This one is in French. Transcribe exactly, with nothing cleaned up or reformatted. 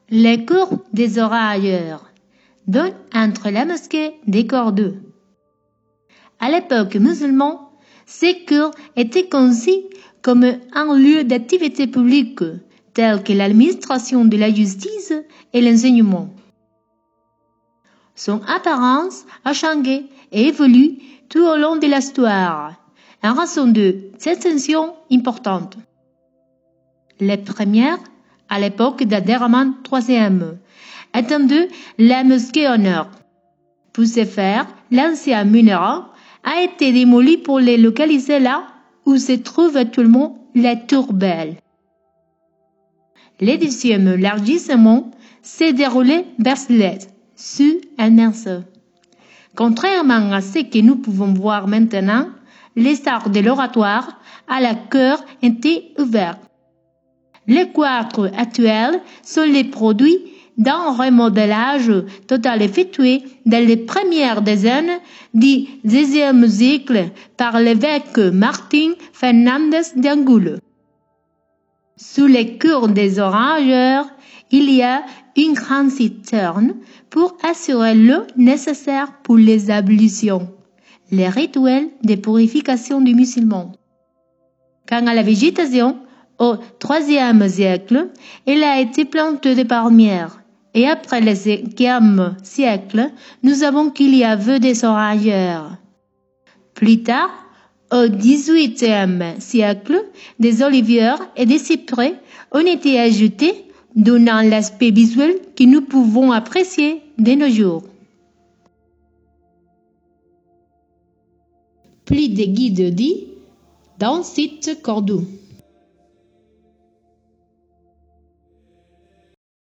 Les cours des orailleurs donnent entre la mosquée des Cordoue. À l'époque musulmane, ces cours étaient conçus comme un lieu d'activité publique, tel que l'administration de la justice et l'enseignement. Son apparence a changé et évolué tout au long de l'histoire, en raison de extensions importantes. Les premières, à l'époque d'Abderrahmane troisième, étant de la mosquée au nord. Pour ce faire, l'ancien minaret a été démoli pour les localiser là où se trouve actuellement la Tour Belle. Le deuxième élargissement s'est déroulé vers l'est, sur un axe. Contrairement à ce que nous pouvons voir maintenant, les arcs de l'oratoire à la chœur étaient ouverts. Les quatre actuels sont les produits d'un remodelage total effectué dans les premières décennies du deuxième siècle par l'évêque Martin Fernandez d'Angoulême. Sous les cours des orageurs, il y a une grande citerne pour assurer l'eau nécessaire pour les ablutions, les rituels de purification du musulman. Quant à la végétation, au troisième siècle, elle a été plantée de palmières. Et après le cinquième siècle, nous savons qu'il y avait des orageurs. Plus tard, au dix-huitième siècle, des oliviers et des cyprès ont été ajoutés, donnant l'aspect visuel que nous pouvons apprécier de nos jours. Plus de guides dit dans site Cordoue.